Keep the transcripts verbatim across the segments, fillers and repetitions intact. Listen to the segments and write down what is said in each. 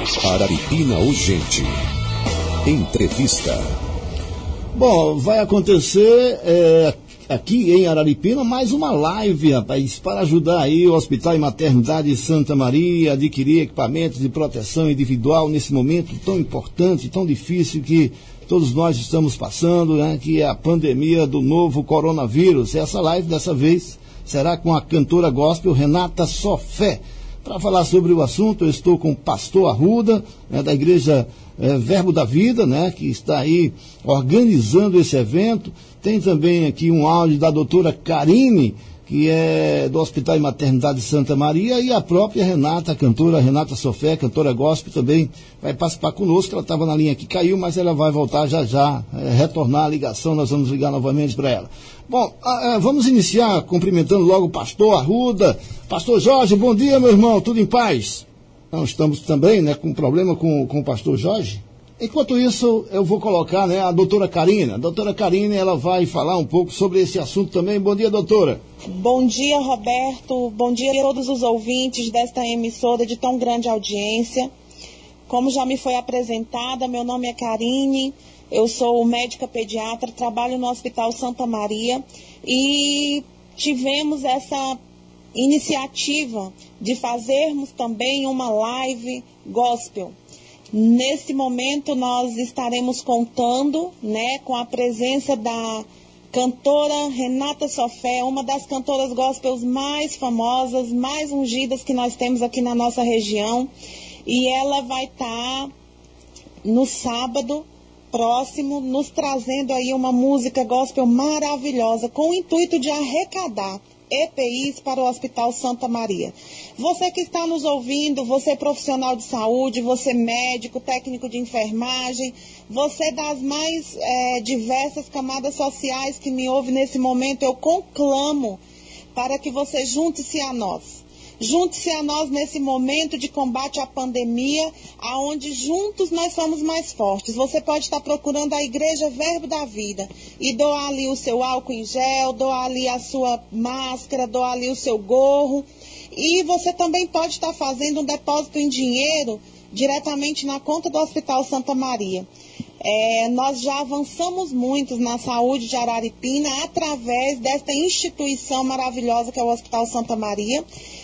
Araripina Urgente. Entrevista. Bom, vai acontecer é, aqui em Araripina mais uma live, rapaz, para ajudar aí o Hospital e Maternidade Santa Maria a adquirir equipamentos de proteção individual nesse momento tão importante, tão difícil que todos nós estamos passando, né, que é a pandemia do novo coronavírus. Essa live dessa vez será com a cantora gospel Renata Sofé. Para falar sobre o assunto, eu estou com o pastor Arruda, né, da igreja é, Verbo da Vida, né, que está aí organizando esse evento. Tem também aqui um áudio da doutora Karine, que é do Hospital e Maternidade Santa Maria, e a própria Renata, a cantora Renata Sofé, cantora gospel, também vai participar conosco. Ela estava na linha que caiu, mas ela vai voltar já já, é, retornar a ligação, nós vamos ligar novamente para ela. Bom, ah, vamos iniciar cumprimentando logo o pastor Arruda. Pastor Jorge, bom dia, meu irmão, tudo em paz? Não, estamos também, né, com problema com, com o pastor Jorge. Enquanto isso, eu vou colocar, né, a doutora Karine. A doutora Karine, ela vai falar um pouco sobre esse assunto também. Bom dia, doutora. Bom dia, Roberto. Bom dia a todos os ouvintes desta emissora de tão grande audiência. Como já me foi apresentada, meu nome é Karine, eu sou médica pediatra, trabalho no Hospital Santa Maria e tivemos essa iniciativa de fazermos também uma live gospel. Nesse momento nós estaremos contando, né, com a presença da cantora Renata Sofé, uma das cantoras gospels mais famosas, mais ungidas que nós temos aqui na nossa região. E ela vai estar no sábado próximo nos trazendo aí uma música gospel maravilhosa com o intuito de arrecadar E P Is para o Hospital Santa Maria. Você que está nos ouvindo, você profissional de saúde, você médico, técnico de enfermagem, você das mais é, diversas camadas sociais que me ouve nesse momento, eu conclamo para que você junte-se a nós. Junte-se a nós nesse momento de combate à pandemia, aonde juntos nós somos mais fortes. Você pode estar procurando a Igreja Verbo da Vida e doar ali o seu álcool em gel, doar ali a sua máscara, doar ali o seu gorro. E você também pode estar fazendo um depósito em dinheiro diretamente na conta do Hospital Santa Maria. É, nós já avançamos muito na saúde de Araripina através desta instituição maravilhosa que é o Hospital Santa Maria.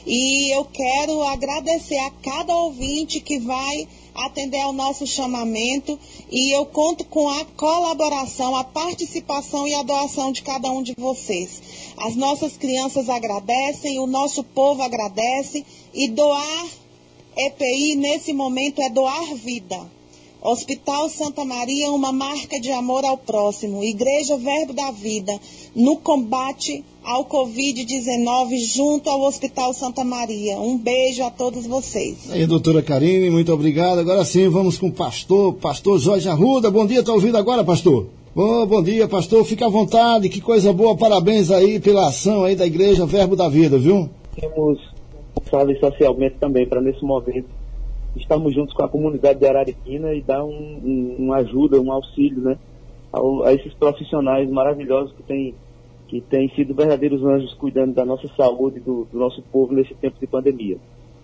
E eu quero agradecer a cada ouvinte que vai atender ao nosso chamamento e eu conto com a colaboração, a participação e a doação de cada um de vocês. As nossas crianças agradecem, o nosso povo agradece e doar E P I nesse momento é doar vida. Hospital Santa Maria, uma marca de amor ao próximo. Igreja Verbo da Vida, no combate ao covid dezenove, junto ao Hospital Santa Maria. Um beijo a todos vocês. Aí, doutora Karine, muito obrigado. Agora sim, vamos com o pastor, pastor Jorge Arruda. Bom dia, está ouvindo agora, pastor? Bom, bom dia, pastor. Fica à vontade, que coisa boa. Parabéns aí pela ação aí da Igreja Verbo da Vida, viu? Temos responsáveis socialmente também para, nesse momento, estamos juntos com a comunidade de Araripina e dar um, um, uma ajuda, um auxílio, né, ao, a esses profissionais maravilhosos que têm que têm sido verdadeiros anjos cuidando da nossa saúde, do, do nosso povo nesse tempo de pandemia.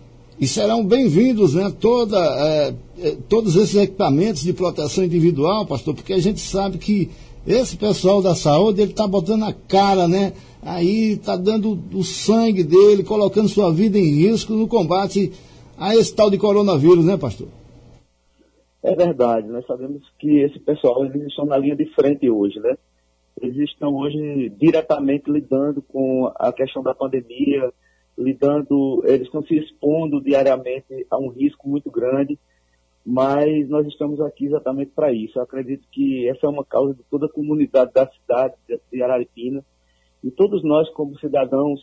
E serão bem-vindos, né, toda, é, é, todos esses equipamentos de proteção individual, pastor, porque a gente sabe que esse pessoal da saúde, ele está botando a cara, né, aí está dando o sangue dele, colocando sua vida em risco no combate a esse tal de coronavírus, né, pastor? É verdade, nós sabemos que esse pessoal, eles estão na linha de frente hoje, né? Eles estão hoje diretamente lidando com a questão da pandemia, lidando, eles estão se expondo diariamente a um risco muito grande, mas nós estamos aqui exatamente para isso. Eu acredito que essa é uma causa de toda a comunidade da cidade de Araripina, e todos nós, como cidadãos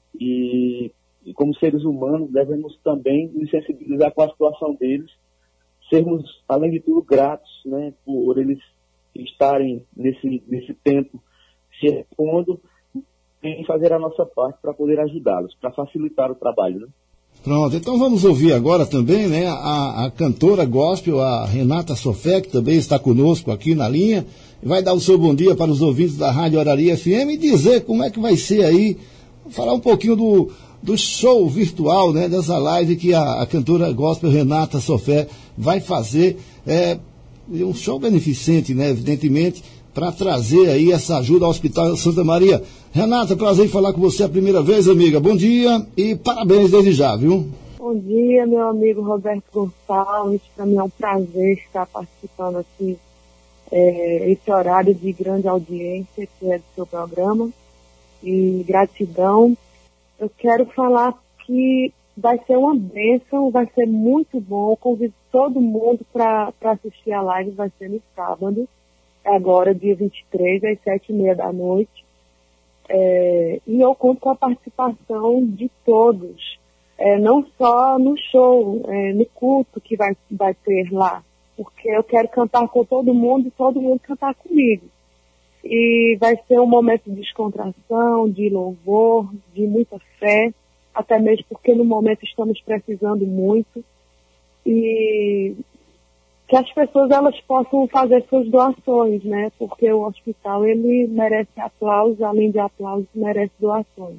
e E como seres humanos, devemos também nos sensibilizar com a situação deles, sermos, além de tudo, gratos, né, por eles estarem nesse, nesse tempo se expondo e fazer a nossa parte para poder ajudá-los, para facilitar o trabalho, né? Pronto, então vamos ouvir agora também, né, a, a cantora gospel, a Renata Sofé, que também está conosco aqui na linha, vai dar o seu bom dia para os ouvintes da Rádio Arari F M e dizer como é que vai ser aí, falar um pouquinho do do show virtual, né, dessa live que a, a cantora gospel Renata Sofé vai fazer, é, um show beneficente, né, evidentemente, para trazer aí essa ajuda ao Hospital Santa Maria. Renata, prazer em falar com você a primeira vez, amiga. Bom dia e parabéns desde já, viu? Bom dia, meu amigo Roberto Gonçalves. Para mim é um prazer estar participando aqui, é, esse horário de grande audiência que é do seu programa. E gratidão. Eu quero falar que vai ser uma bênção, vai ser muito bom. Eu convido todo mundo para assistir a live, vai ser no sábado, agora dia vinte e três, às sete e meia da noite. É, e eu conto com a participação de todos, é, não só no show, é, no culto que vai, vai ter lá, porque eu quero cantar com todo mundo e todo mundo cantar comigo. E vai ser um momento de descontração, de louvor, de muita fé, até mesmo porque no momento estamos precisando muito. E que as pessoas elas possam fazer suas doações, né? Porque o hospital ele merece aplausos, além de aplausos, merece doações.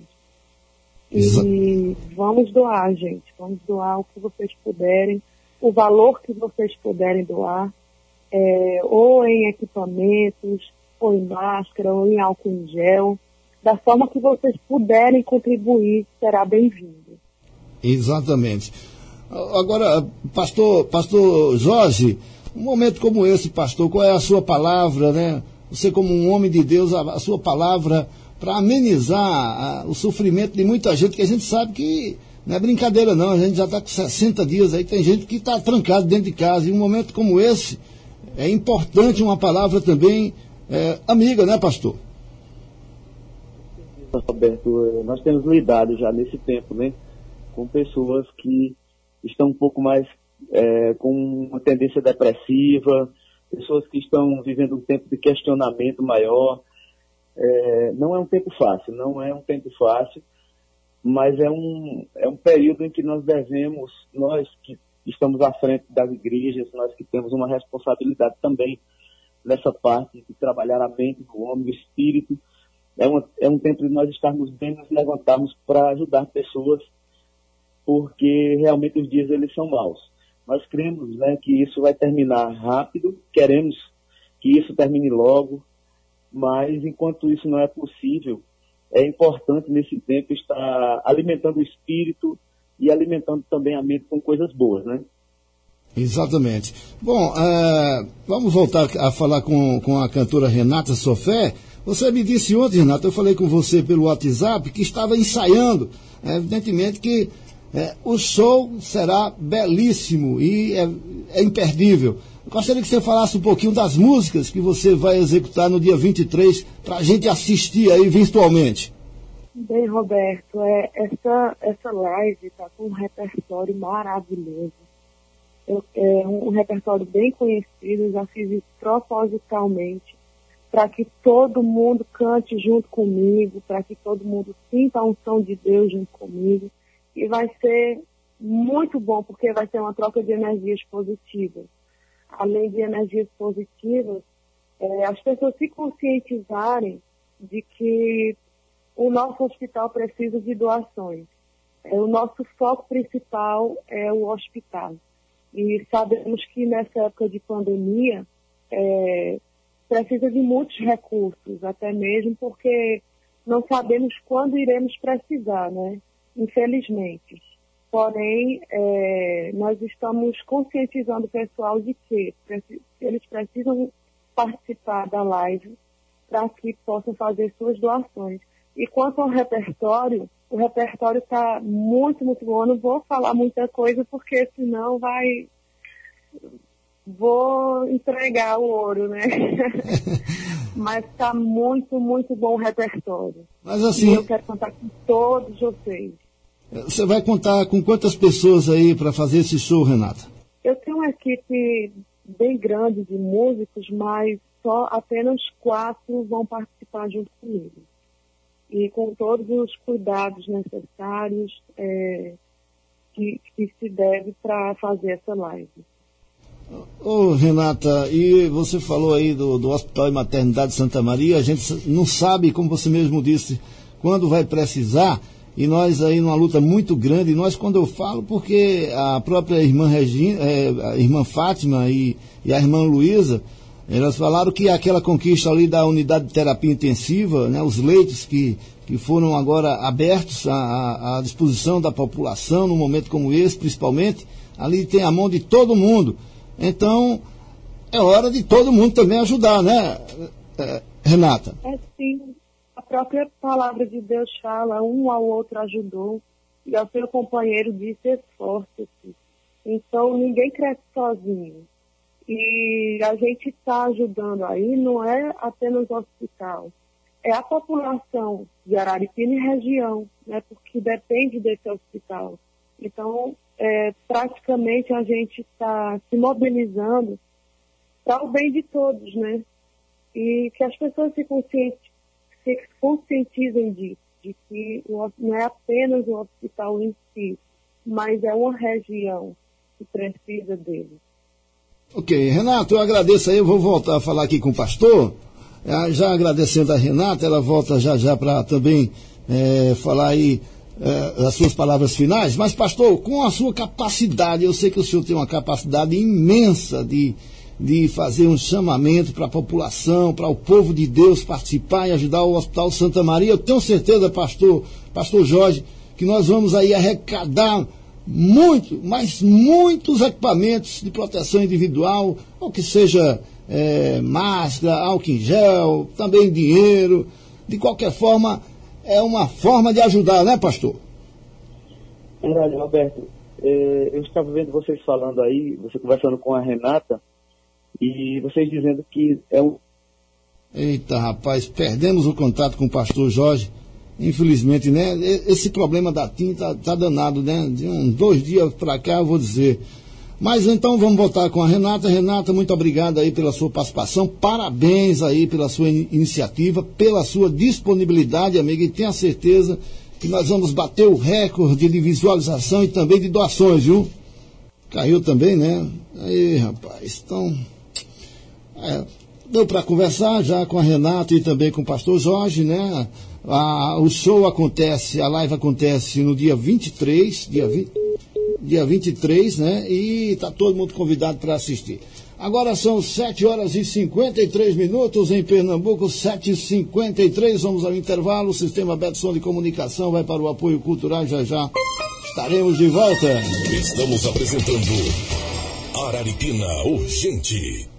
E vamos doar, gente. Vamos doar o que vocês puderem, o valor que vocês puderem doar, é, ou em equipamentos, ou em máscara, ou em álcool em gel. Da forma que vocês puderem contribuir, será bem-vindo. Exatamente. Agora, pastor, pastor Jorge, um momento como esse, pastor, qual é a sua palavra, né? Você como um homem de Deus, a, a sua palavra para amenizar a, o sofrimento de muita gente, que a gente sabe que não é brincadeira não, a gente já está com sessenta dias aí, tem gente que está trancado dentro de casa, e um momento como esse, é importante uma palavra também é, amiga, né, pastor? Roberto, nós temos lidado já nesse tempo, né, com pessoas que estão um pouco mais é, com uma tendência depressiva, pessoas que estão vivendo um tempo de questionamento maior. É, não é um tempo fácil, não é um tempo fácil, mas é um, é um período em que nós devemos, nós que estamos à frente das igrejas, nós que temos uma responsabilidade também nessa parte de trabalhar a mente do homem, do espírito, é, uma, é um tempo de nós estarmos bem, nos levantarmos para ajudar pessoas, porque realmente os dias eles são maus. Nós cremos, né, que isso vai terminar rápido, queremos que isso termine logo, mas enquanto isso não é possível, é importante nesse tempo estar alimentando o espírito e alimentando também a mente com coisas boas, né? Exatamente. Bom, uh, vamos voltar a falar com, com a cantora Renata Sofé. Você me disse ontem, Renata, eu falei com você pelo WhatsApp, que estava ensaiando. É, evidentemente que é, o show será belíssimo e é, é imperdível. Eu gostaria que você falasse um pouquinho das músicas que você vai executar no dia vinte e três, para a gente assistir aí virtualmente. Bem, Roberto, é, essa, essa live está com um repertório maravilhoso. Eu, é um repertório bem conhecido, já fiz isso propositalmente, para que todo mundo cante junto comigo, para que todo mundo sinta a unção de Deus junto comigo. E vai ser muito bom, porque vai ser uma troca de energias positivas. Além de energias positivas, é, as pessoas se conscientizarem de que o nosso hospital precisa de doações. É, o nosso foco principal é o hospital. E sabemos que nessa época de pandemia, é, precisa de muitos recursos, até mesmo porque não sabemos quando iremos precisar, né? Infelizmente. Porém, é, nós estamos conscientizando o pessoal de que eles precisam participar da live para que possam fazer suas doações. E quanto ao repertório, o repertório está muito, muito bom. Eu não vou falar muita coisa porque senão vai... Vou entregar o ouro, né? Mas está muito, muito bom o repertório. Mas assim... E eu quero contar com todos vocês. Você vai contar com quantas pessoas aí para fazer esse show, Renata? Eu tenho uma equipe bem grande de músicos, mas só apenas quatro vão participar junto comigo. E com todos os cuidados necessários é, que, que se deve para fazer essa live. Ô, Renata, e você falou aí do, do Hospital e Maternidade Santa Maria, a gente não sabe, como você mesmo disse, quando vai precisar. e nós aí numa luta muito grande, nós quando eu falo, porque a própria irmã Regina, é, a irmã Fátima e, e a irmã Luísa, elas falaram que aquela conquista ali da unidade de terapia intensiva, né, os leitos que, que foram agora abertos à, à disposição da população num momento como esse, principalmente, ali tem a mão de todo mundo. Então, é hora de todo mundo também ajudar, né, é, Renata? É sim. A própria palavra de Deus fala, um ao outro ajudou, e ao seu companheiro disse, esforce-se. Então, ninguém cresce sozinho. E a gente está ajudando aí, não é apenas o hospital, é a população de Araripina e região, né, porque depende desse hospital. Então, é, praticamente a gente está se mobilizando para o bem de todos, né? E que as pessoas se, conscienti se conscientizem disso, de que o, não é apenas o hospital em si, mas é uma região que precisa dele. Ok, Renato, eu agradeço aí, eu vou voltar a falar aqui com o pastor, já agradecendo a Renata, ela volta já já para também é, falar aí é, as suas palavras finais, mas pastor, com a sua capacidade, eu sei que o senhor tem uma capacidade imensa de, de fazer um chamamento para a população, para o povo de Deus participar e ajudar o Hospital Santa Maria, eu tenho certeza, pastor, pastor Jorge, que nós vamos aí arrecadar muito, mas muitos equipamentos de proteção individual, ou que seja é, máscara, álcool em gel, também dinheiro, de qualquer forma, é uma forma de ajudar, né, pastor? Verdade, Roberto. É, eu estava vendo vocês falando aí, você conversando com a Renata, e vocês dizendo que é um... Eita, rapaz, perdemos o contato com o pastor Jorge. Infelizmente, né? Esse problema da tinta tá danado, né? De uns dois dias para cá, eu vou dizer. Mas então vamos voltar com a Renata. Renata, muito obrigado aí pela sua participação. Parabéns aí pela sua in iniciativa, pela sua disponibilidade, amiga. E tenha certeza que nós vamos bater o recorde de visualização e também de doações, viu? Caiu também, né? Aí, rapaz, então... É, deu para conversar já com a Renata e também com o pastor Jorge, né? Ah, o show acontece, a live acontece no dia vinte e três, dia, vinte, dia vinte e três, né? E tá todo mundo convidado para assistir. Agora são sete horas e cinquenta e três minutos em Pernambuco, sete e cinquenta e três, vamos ao intervalo, o Sistema Betson de Comunicação vai para o apoio cultural, já já estaremos de volta. Estamos apresentando Araripina Urgente.